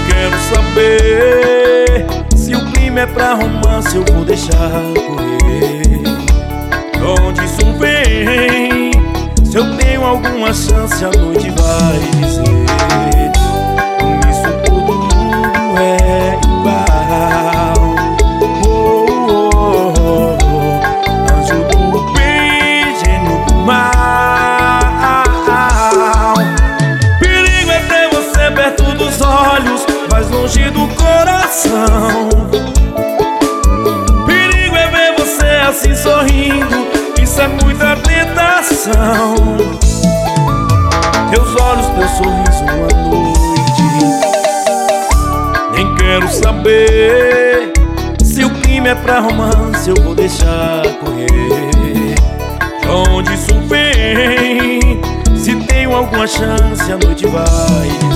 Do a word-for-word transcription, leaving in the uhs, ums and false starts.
quero saber se o clima é pra romance, eu vou deixar correr. De onde isso vem? Se eu tenho alguma chance, a noite vai dizer. Nisso todo mundo é igual. Oh, oh, oh, oh. Anjo do bem, gênio do mal. Perigo é ter você perto dos olhos, mas longe do coração. Perigo é ver você assim sorrindo, isso é muita tentação. Teus olhos, teu sorriso à noite. Nem quero saber se o clima é pra romance, eu vou deixar correr. De onde isso vem? Se tenho alguma chance, a noite vai